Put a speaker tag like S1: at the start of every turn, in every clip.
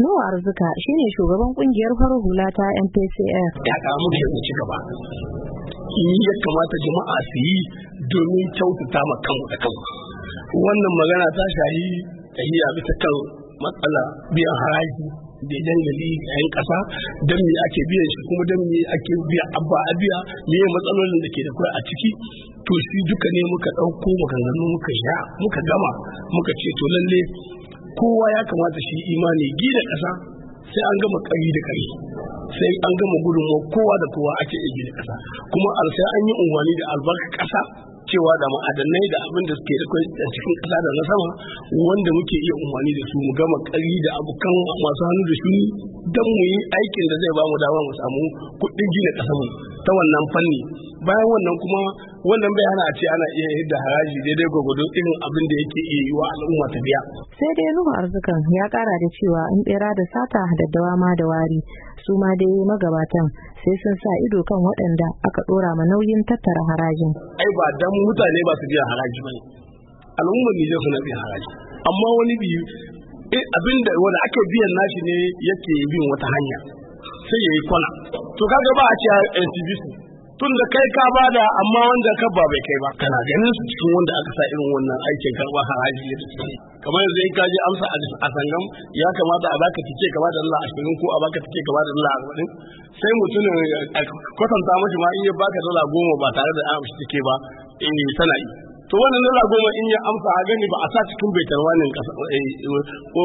S1: Nuhu Arzika shine shugaban kungiyar farar hula ta MPCF.
S2: Ya kamu da ci gaba. Ya kamata jama'a su yi domin kyautata ma kanmu da kanmu. Wannan magana ta shahi tahiya bisa kan matsala biyan haraji da dangali a yan kasa don me ake biyan shi kuma don me ake biya abba a biya me matsalolin da ke da kai a ciki to shi duka ne muka ɗauko maganganu muka gama muka ce to lalle kowa ya kamata shi imani gida ƙasa sai an gama ƙari da ƙari sai an gama gudunmuwa kowa da kowa ake iya gida ƙasa kuma sai an yi unwani da albarka ƙasa cewa da ma'adanai da abin da suke da kai a cikin ƙasa da na sama wanda muke iya unwani da su mu gama ƙari da abokan masu hannu da shuni don mu yi aikin da zai ba mu dama mu samu kuɗin gina ƙasar mu ta wannan fanni bayan wannan kuma wannan bai hana a ce ana iya yadda haraji daidai gwagwado irin abin da yake iya yi wa al'umma ta biya.
S1: Sai dai Nuhu Arzikan ya kara da cewa in bera da sata da dawama da wari su ma dai magabatan sai sun sa ido kan waɗanda aka ɗora ma nauyin tattara harajin.
S2: Ai ba dan mutane ba su biya haraji bane. Al'ummar Nijar suna biyan haraji. Amma wani biyu abinda wanda ake biyan nashi ne yake bin wata hanya sai yayi kwana. To kaga ba a ce NTBC tun da kai ka bada amma wanda ka ba bai kai ba kana ganin su cikin wanda aka sa irin wannan aikin karba haraji da suke kamar yanzu in ka je amsa a sangam ya kamata a baka tike ka bada Allah 20 ko a baka tike ka bada Allah 40 sai mutumin kwatanta mashi ma in ya baka dala 10 ba tare da amsa tike ba tana yi to wannan dala 10 in ya amsa a gani ba a sa cikin baitarwanin kasa ko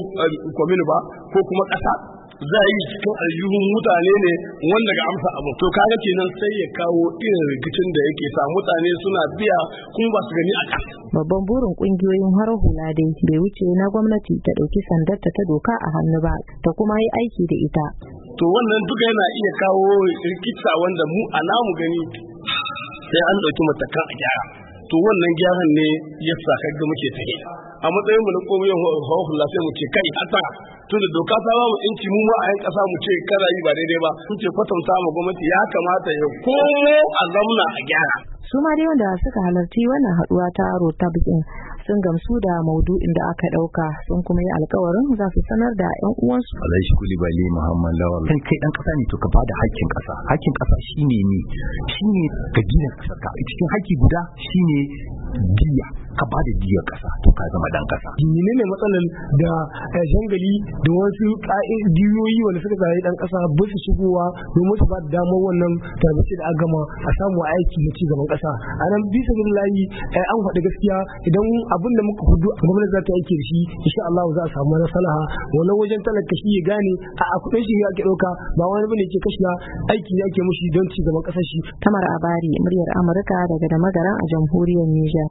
S2: komini ba ko kuma kasa za a yi cikin aljihun mutane ne wanda ga amsa abu to kaga kenan sai ya kawo irin rikicin da yake sa mutane suna biya kuma ba su gani a ƙasa.
S1: Babban burin kungiyoyin farar hula dai bai wuce na gwamnati ta ɗauki sandarta ta doka a hannu ba ta kuma yi aiki da ita.
S2: To wannan duka yana iya kawo rikita wanda mu a namu gani sai an ɗauki matakan a gyara. To wannan gyaran ne ya sa kaga muke tafi. A matsayin mu na komai hula sai mu ce kai hata tunda doka ta ba mu inci mu ma a yan kasa mu ce kada yi ba daidai ba sun ce kwatanta ma gwamnati ya kamata ya komo a zamna a gyara.
S1: Su ma dai wanda suka halarci wannan haduwa ta Rotabin sun gamsu da maudu'in da aka dauka sun kuma yi alkawarin za su sanar da yan uwansu.
S3: Alhaji Kulibali Muhammad Lawal. Kai dan kasa ne to ka bada haƙƙin kasa. Haƙƙin kasa shine ka gina kasar ka. Cikin haƙƙi guda shine diya. Ka bada diyar kasa to ka zama dan kasa.
S2: Menene matsalar da jangali da wasu diyoyi wanda suka tsaye dan kasa ba su shigowa domin su ba da damar wannan tarbace da aka gama a samu aiki na ci gaban kasa. A nan bisa billahi an faɗi gaskiya idan abin da muka hudu gwamnati za ta aiki da shi insha Allah za a samu maslaha wannan wajen talaka shi ya gane a kudin shi ake dauka ba wani bane ke kashiya aiki ne ake mushi don ci gaban kasar shi.
S1: Tamar Abari muryar Amurka daga Damagaran a jamhuriyar Nijar.